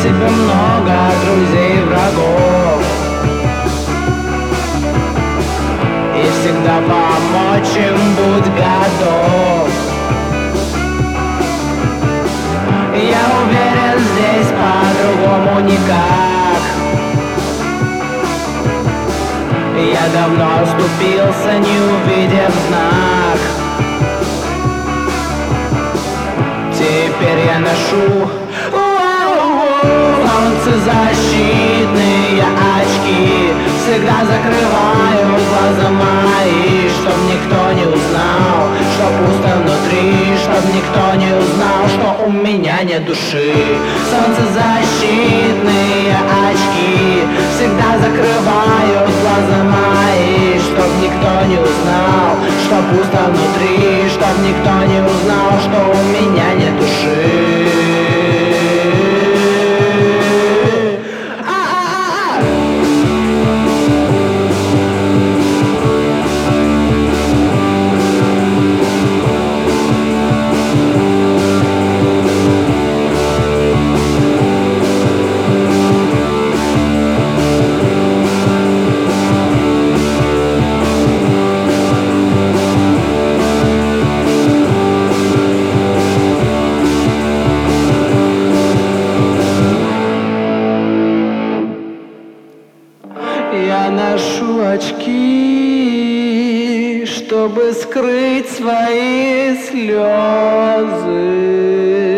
себе много друзей и врагов, и всегда помочь им будь готов. Я уверен, здесь по-другому никак. Я давно оступился, не увидев знак. Теперь я ношу солнцезащитные очки. Всегда закрываю глаза мои, чтоб никто не узнал, что пусто внутри, чтоб никто не узнал, что у меня нет души. Солнцезащитные очки всегда закрываю глаза мои, чтоб никто не узнал, что пусто внутри, чтоб никто не узнал, что у меня нет души. Я ношу очки, чтобы скрыть свои слезы.